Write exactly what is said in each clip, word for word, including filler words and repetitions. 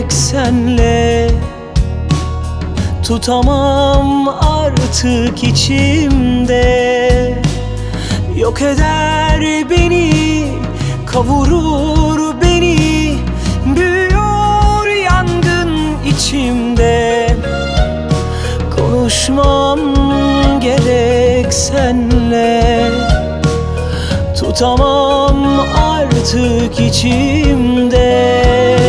gerek senle. Tutamam artık içimde, yok eder beni, kavurur beni. Büyüyor yangın içimde, konuşmam gerek senle. Tutamam artık içimde,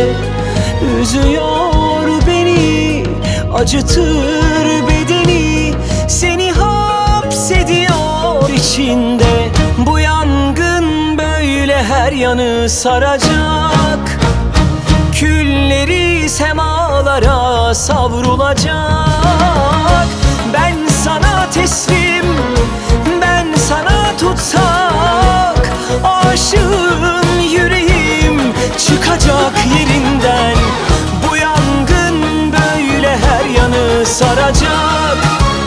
üzüyor beni, acıtır bedeni. Seni hapsediyor içinde. Bu yangın böyle her yanı saracak, külleri semalara savrulacak. Ben sana teslim, ben sana tutsak, aşığın yüreğim çıkacak yerinden. Bu yangın böyle her yanı saracak,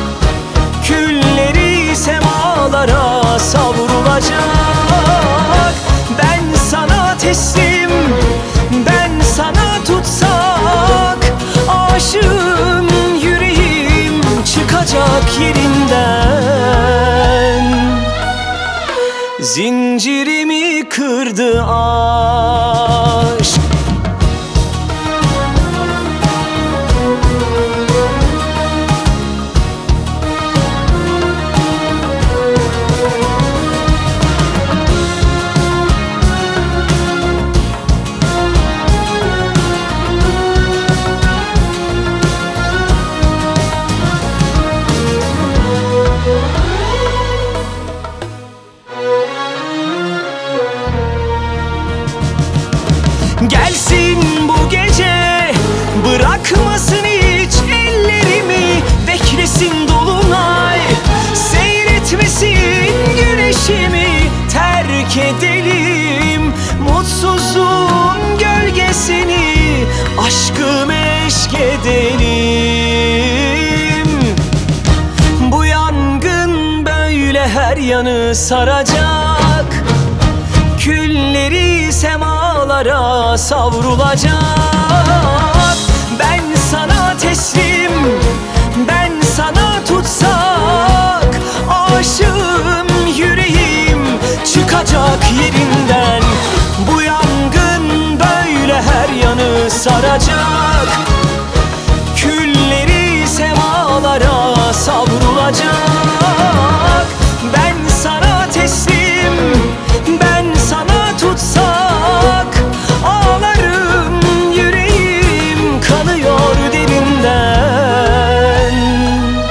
külleri semalara savrulacak. Ben sana teslim, ben sana tutsak, aşığım yüreğim çıkacak yerinden. Zincirimi kırdı aşk. Gelsin bu gece, bırakmasın hiç ellerimi. Beklesin dolunay, seyretmesin güneşimi. Terk edelim mutsuzluğun gölgesini, aşkı meşk edelim. Bu yangın böyle her yanı saracak, külleri semalara savrulacak. Ben sana teslim, ben sana tutsak, aşığım yüreğim çıkacak yerinden. Bu yangın böyle her yanı saracak, külleri semalara savrulacak. Ben sana teslim, ben sana tutsak, ağlarım yüreğim kanıyor derinden.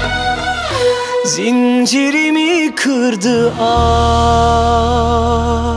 Zincirimi kırdı aşk.